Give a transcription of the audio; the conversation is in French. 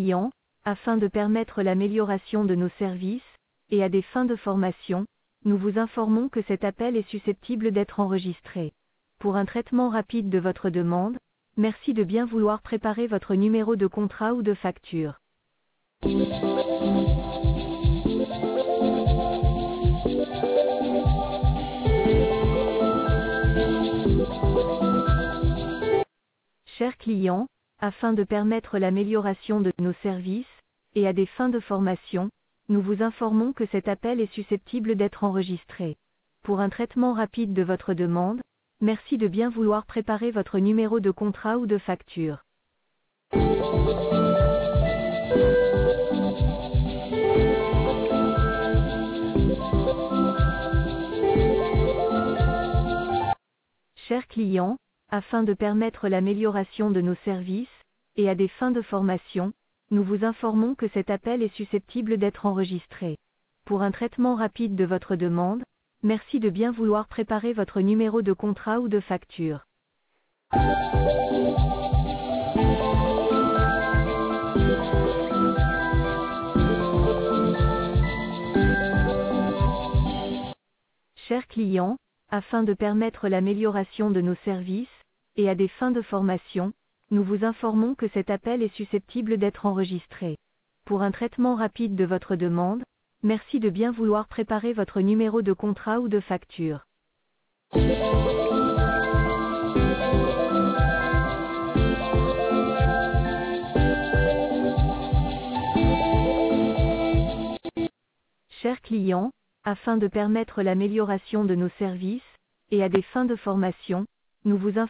clients, afin de permettre l'amélioration de nos services, et à des fins de formation, nous vous informons que cet appel est susceptible d'être enregistré. Pour un traitement rapide de votre demande, merci de bien vouloir préparer votre numéro de contrat ou de facture. Chers clients, afin de permettre l'amélioration de nos services, et à des fins de formation, nous vous informons que cet appel est susceptible d'être enregistré. Pour un traitement rapide de votre demande, merci de bien vouloir préparer votre numéro de contrat ou de facture. Chers clients, afin de permettre l'amélioration de nos services, et à des fins de formation, nous vous informons que cet appel est susceptible d'être enregistré. Pour un traitement rapide de votre demande, merci de bien vouloir préparer votre numéro de contrat ou de facture. Chers clients, afin de permettre l'amélioration de nos services, et à des fins de formation, nous vous informons que cet appel est susceptible d'être enregistré. Pour un traitement rapide de votre demande, merci de bien vouloir préparer votre numéro de contrat ou de facture. Chers clients, afin de permettre l'amélioration de nos services, et à des fins de formation, nous vous informons